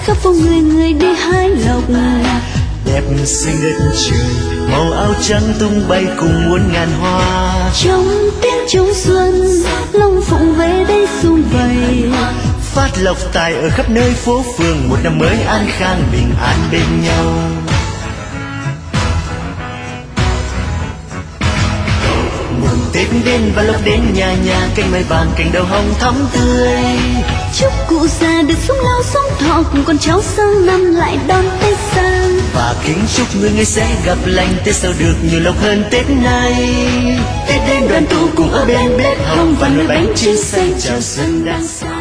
khắp phố người người đi hái lộc. Đẹp xinh đất trời, màu áo trắng tung bay cùng muôn ngàn hoa. Trong tiếng trống xuân, Long Phụng về đây sum vầy. Phát lộc tài ở khắp nơi phố phường, một năm mới an khang bình an bên nhau. Mừng Tết đến và lộc đến nhà nhà, cành mai vàng cành đào hồng thắm tươi. Chúc cụ già được sống lâu sống thọ, cùng con cháu sang năm lại đón Tết sang. Và kính chúc người người sẽ gặp lành, Tết sau được nhiều lộc hơn Tết nay. Tết đến đoàn tụ cùng áo đen bếp hồng và nồi bánh trên xanh chào xuân đang sang.